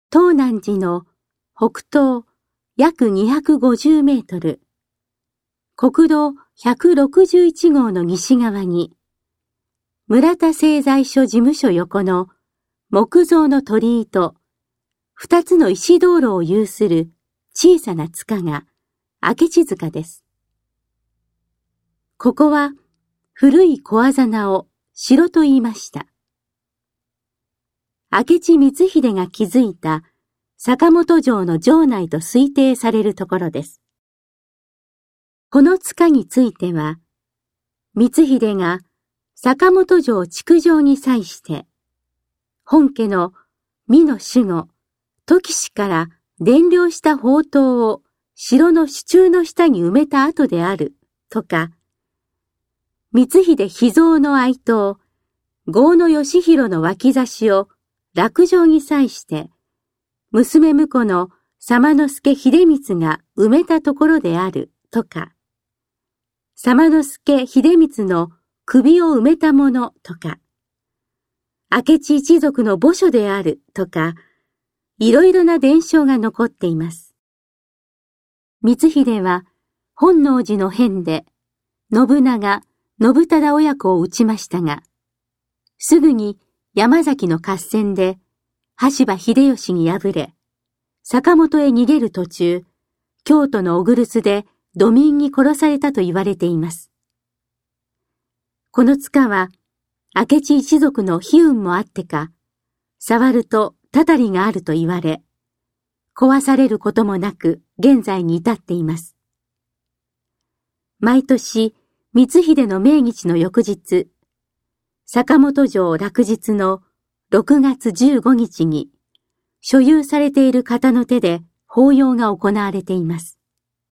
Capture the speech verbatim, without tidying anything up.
東南寺の北東約にひゃくごじゅうメートル、国道ひゃくろくじゅういち号の西側に、村田製材所事務所横の木造の鳥居と二つの石道路を有する小さな塚が明智塚です。ここは古い小あざなを城と言いました。明智光秀が築いた坂本城の城内と推定されるところです。この塚については、光秀が坂本城築城に際して、本家の美の守護、時氏から伝領した宝刀を城の支柱の下に埋めた後であるとか、光秀秘蔵の愛刀、郷野義弘の脇差しを落城に際して、娘婿の左馬助秀光が埋めたところであるとか、左馬助秀光の首を埋めたものとか、明智一族の墓所であるとか、いろいろな伝承が残っています。光秀は本能寺の変で信長、信忠親子を討ちましたが、すぐに山崎の合戦で羽柴秀吉に敗れ、坂本へ逃げる途中、京都の小栗栖で土民に殺されたと言われています。この塚は明智一族の悲運もあってか、触るとたたりがあると言われ、壊されることもなく現在に至っています。毎年、光秀の命日の翌日、坂本城落日のろくがつじゅうごにちに、所有されている方の手で法要が行われています。